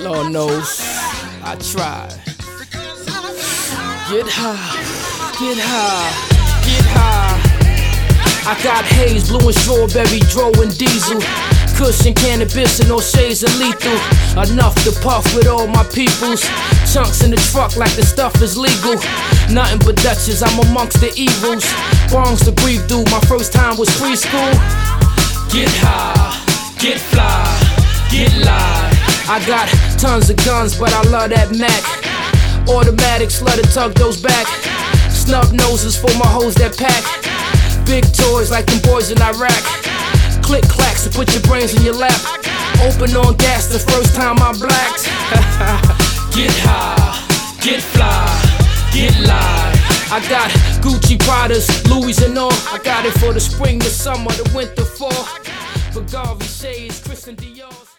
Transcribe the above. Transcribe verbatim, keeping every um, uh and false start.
Lord knows, I tried. Get high, get high, get high. I got haze, blue and strawberry, dro and diesel. Cushion, cannabis, and all shades of lethal. Enough to puff with all my peoples. Chunks in the truck like the stuff is legal. Nothing but Dutchess, I'm amongst the evils. Wrongs to breathe through, my first time was preschool. Get high, get fly, get live. I got tons of guns, but I love that Mac. Automatics, let it tug those back. Snub noses for my hoes that pack. Big toys like them boys in Iraq. Click clacks to put your brains in your lap. Open on gas the first time I blacked. Get high, get fly, get live. I got Gucci, Pradas, Louis and all. I got it for the spring, the summer, the winter, fall. Bulgari shades, Christian Dior.